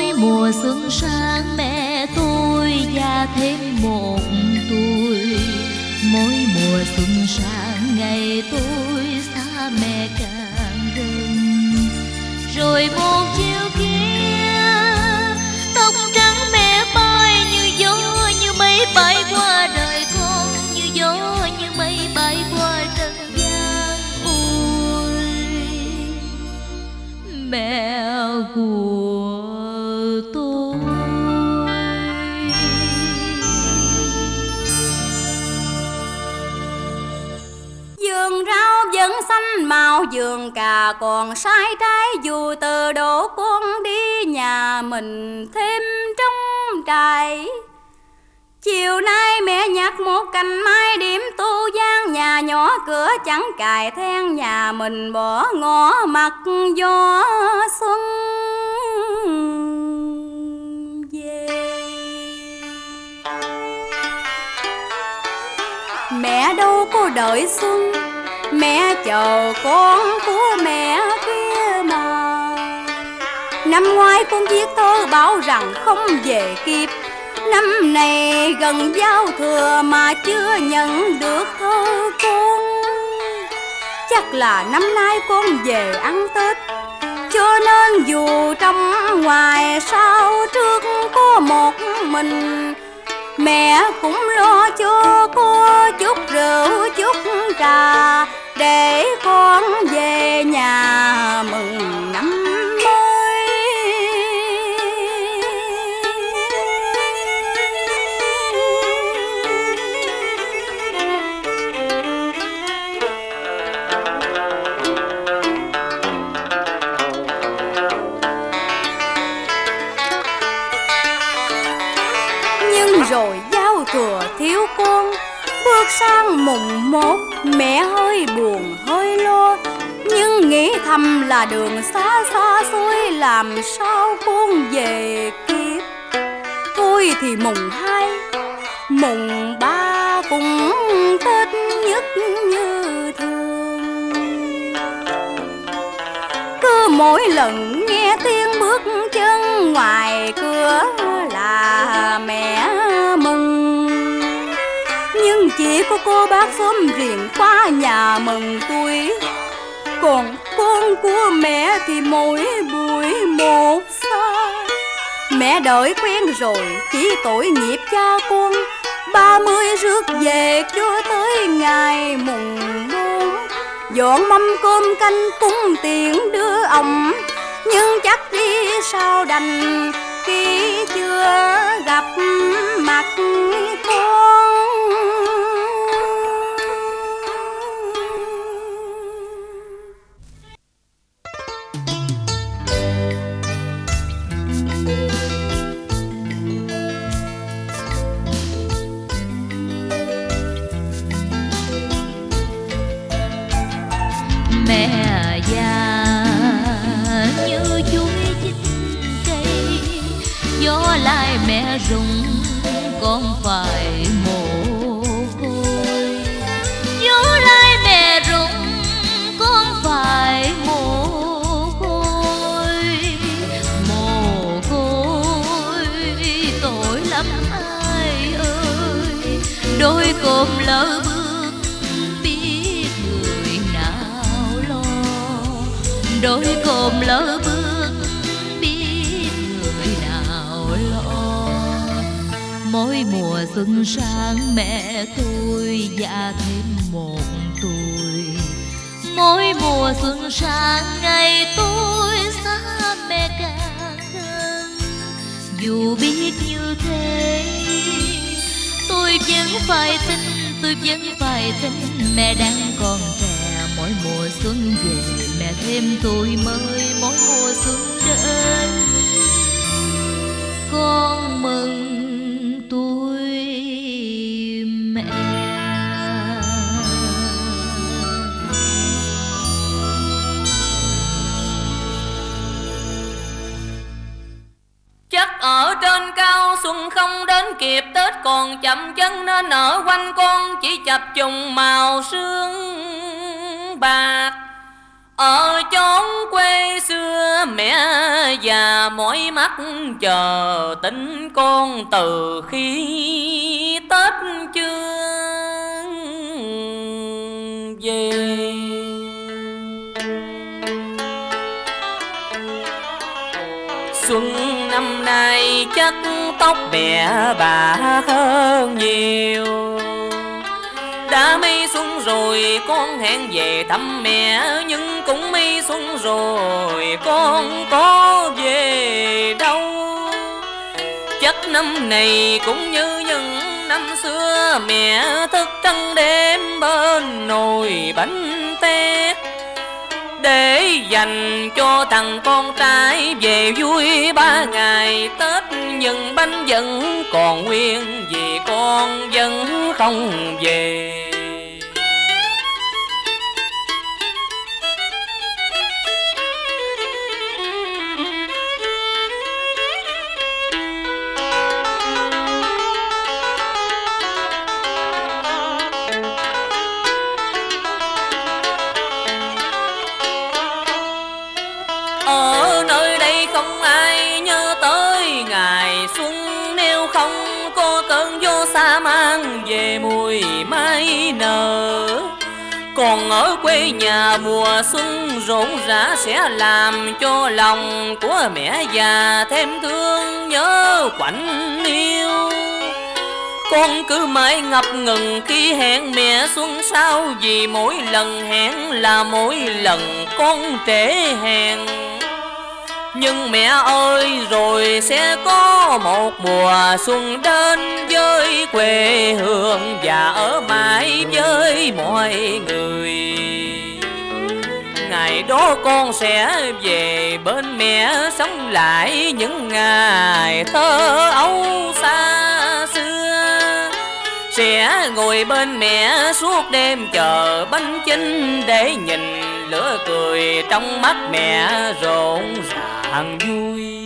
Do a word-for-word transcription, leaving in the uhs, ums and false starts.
Mỗi mùa xuân sang mẹ tôi già thêm một tuổi. Mỗi mùa xuân sang ngày tôi xa mẹ càng gần. Rồi một chiều kia tóc trắng mẹ bay như gió như mây bay qua đời con, như gió như mây bay qua trần gian. Ôi mẹ của tôi. Vườn rau vẫn xanh màu vườn cà còn sai trái, dù từ đổ con đi nhà mình thêm trong trại. Chiều nay mẹ nhặt một cành mai điểm tu gian, nhà nhỏ cửa chẳng cài then, nhà mình bỏ ngõ mặt gió xuân về. Mẹ đâu có đợi xuân, mẹ chờ con của mẹ kia mà. Năm ngoái con viết thơ bảo rằng không về kịp, năm này gần giao thừa mà chưa nhận được thơ con. Chắc là năm nay con về ăn Tết, cho nên dù trong ngoài sau trước có một mình, mẹ cũng lo cho cô chút rượu chút trà để con về nhà mừng năm mới. Nhưng rồi giao thừa thiếu con, bước sang mùng một mẹ hơi buồn hơi lo, nhưng nghĩ thầm là đường xa xa xôi làm sao con về kịp. Thôi thì mùng hai mùng ba cũng Tết nhất như thường. Cứ mỗi lần nghe tiếng bước chân ngoài cửa là mẹ mừng, nhưng chỉ có cô bác xóm riêng qua nhà mừng tuổi. Còn con của mẹ thì mỗi buổi một xa. Mẹ đợi quen rồi chỉ tội nghiệp cha con, ba mươi rước về cho tới ngày mùng bốn. Dọn mâm cơm canh cúng tiền đưa ông, nhưng chắc đi sao đành khi chưa gặp mặt con. Mẹ già như chuối chín cây, gió lai mẹ rụng con phải mồ côi. Gió lai mẹ rụng con phải mồ côi. Mồ côi tội lắm ai ơi, đôi cơm lỡ bước biết người nào lo. Đôi cơm lỡ bước biết người nào lo. Mỗi mùa xuân sang mẹ tôi già thêm một tuổi. Mỗi mùa xuân sang ngày tôi xa mẹ càng gần. Dù biết như thế tôi vẫn phải tin, tôi vẫn phải tin mẹ đang còn trẻ. Mỗi mùa xuân về mẹ thêm tuổi mới, mỗi mùa xuân đến con mừng tuổi mẹ. Chắc ở trên cao xuân không đến kịp, Tết còn chậm chân nên ở quanh con chỉ chập trùng màu sương bạc. Ở chốn quê xưa mẹ già mỏi mắt chờ tin con từ khi Tết chưa về. Xuân năm nay chắc tóc mẹ bà hơn nhiều. Đã mấy xuân rồi con hẹn về thăm mẹ, nhưng cũng mấy xuân rồi con có về đâu. Chắc năm này cũng như những năm xưa, mẹ thức trắng đêm bên nồi bánh tét, để dành cho thằng con trai về vui ba ngày Tết. Nhưng bánh vẫn còn nguyên vì con vẫn không về. Ở nơi đây không ai nhớ tới ngày xuân, nếu không có cơn gió xa mang về mùi mai nở. Còn ở quê nhà mùa xuân rộn rã sẽ làm cho lòng của mẹ già thêm thương nhớ quạnh yêu. Con cứ mãi ngập ngừng khi hẹn mẹ xuân sau, vì mỗi lần hẹn là mỗi lần con trễ hẹn. Nhưng mẹ ơi, rồi sẽ có một mùa xuân đến với quê hương và ở mãi với mọi người. Ngày đó con sẽ về bên mẹ, sống lại những ngày thơ ấu xa xưa. Sẽ ngồi bên mẹ suốt đêm chờ bánh chinh, để nhìn lửa cười trong mắt mẹ rộn ràng vui.